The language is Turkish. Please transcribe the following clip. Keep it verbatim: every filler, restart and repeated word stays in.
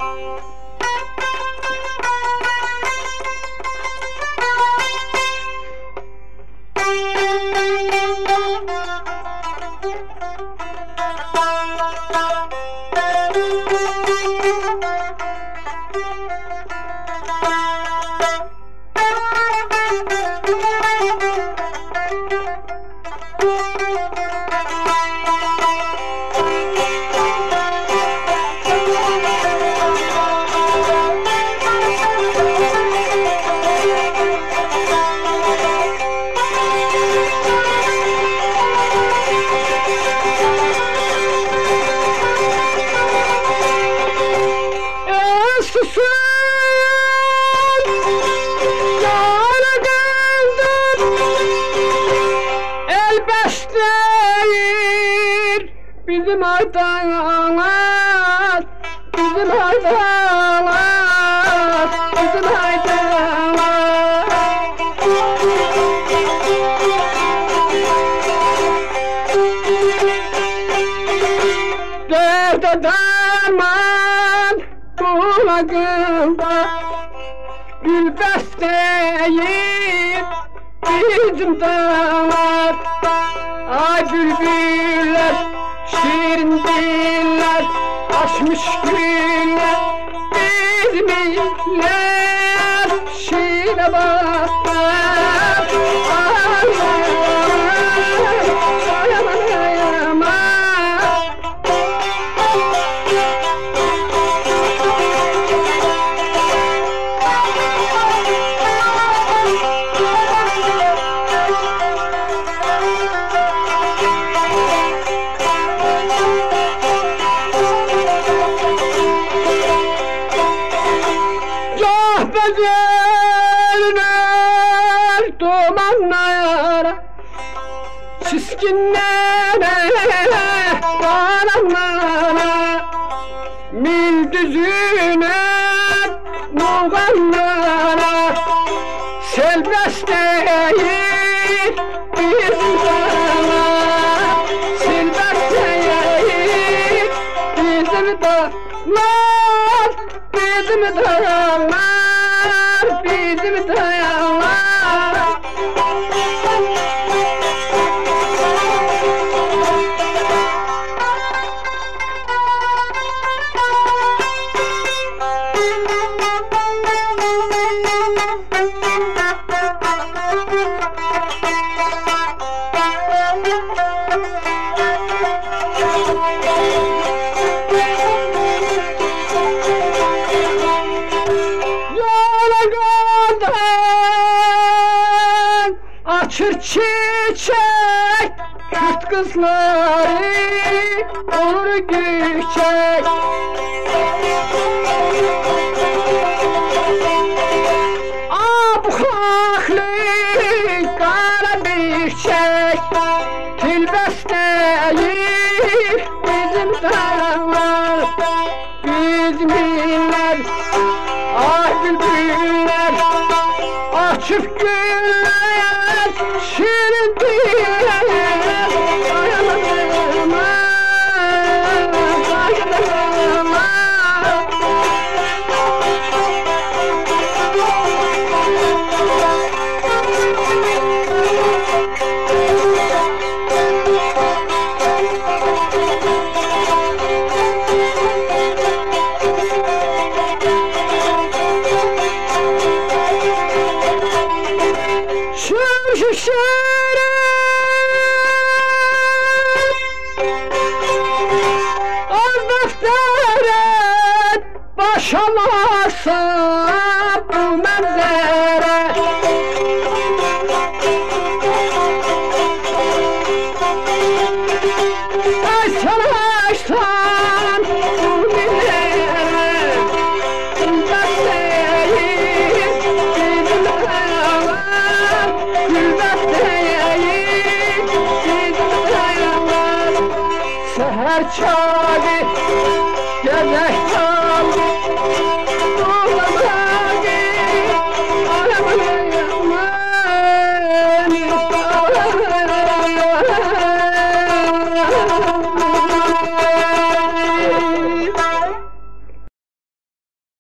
Bizim haydalar, bizim haydalar, bizim haydalar. Derde derman kulağımda gül besteyip bizim dağlar. Ay bülbüller şirin diller açmış güller, İzmirler şiire baklar. Ayaman ayaman. Bezeller dumanlara, çiskinlere, karanlara, mil düzüne, muğanlara, selbest değil bizim dağlar, selbest değil bizim dağlar, bizim dağlar, bizim dağlar. Açır çiçek Kürt kızları olur gülçek. Ah bu haklı kara bir çek, tilbes değil bizim dağlar, bizimler. Ah bülbüller açıp güller, şirin diller. Ayaman ayaman, başamazsa bu menzer.